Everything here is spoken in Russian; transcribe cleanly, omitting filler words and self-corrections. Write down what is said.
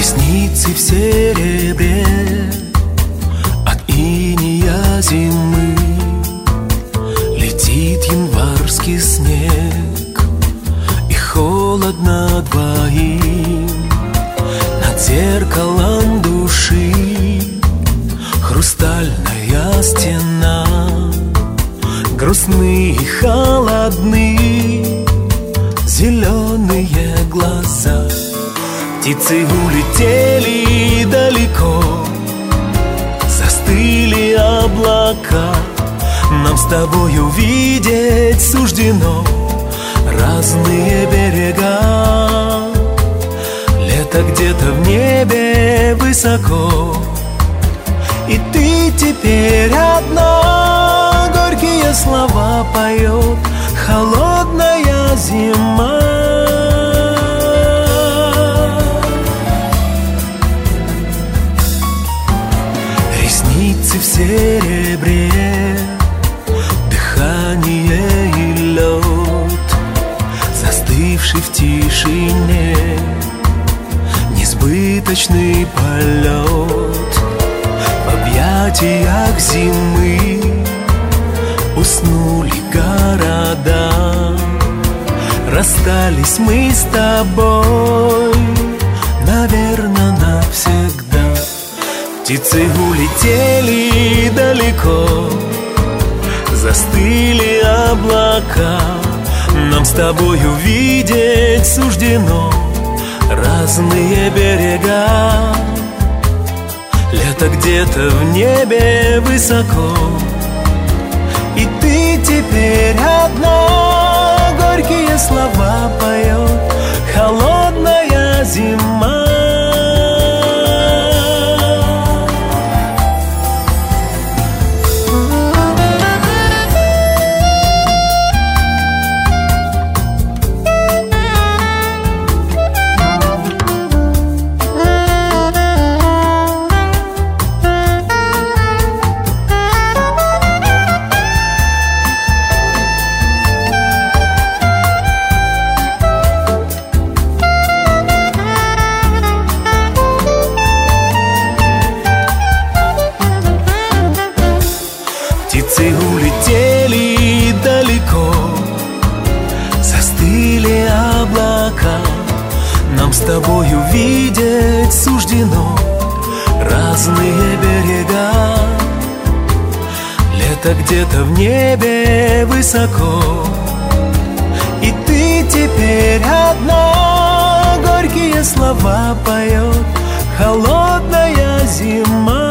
Ресницы в серебре от инея зимы. Летит январский снег, и холодно двоим. Над зеркалом души хрустальная стена. Грустные и холодны зеленые глаза. Птицы улетели далеко, застыли облака. Нам с тобой увидеть суждено разные берега. Лето где-то в небе высоко, и ты теперь одна. Горькие слова поет холодная зима. Ресницы в серебре, дыхание и лед, застывший в тишине несбыточный полет. В объятиях зимы уснули города. Расстались мы с тобой, наверно, навсегда. Птицы улетели далеко, застыли облака. Нам с тобой увидеть суждено разные берега. Лето где-то в небе высоко, и ты теперь одна. Горькие слова поет холодная зима. Птицы улетели далеко, застыли облака. Нам с тобой увидеть суждено разные берега. Лето где-то в небе высоко, и ты теперь одна. Горькие слова поет холодная зима.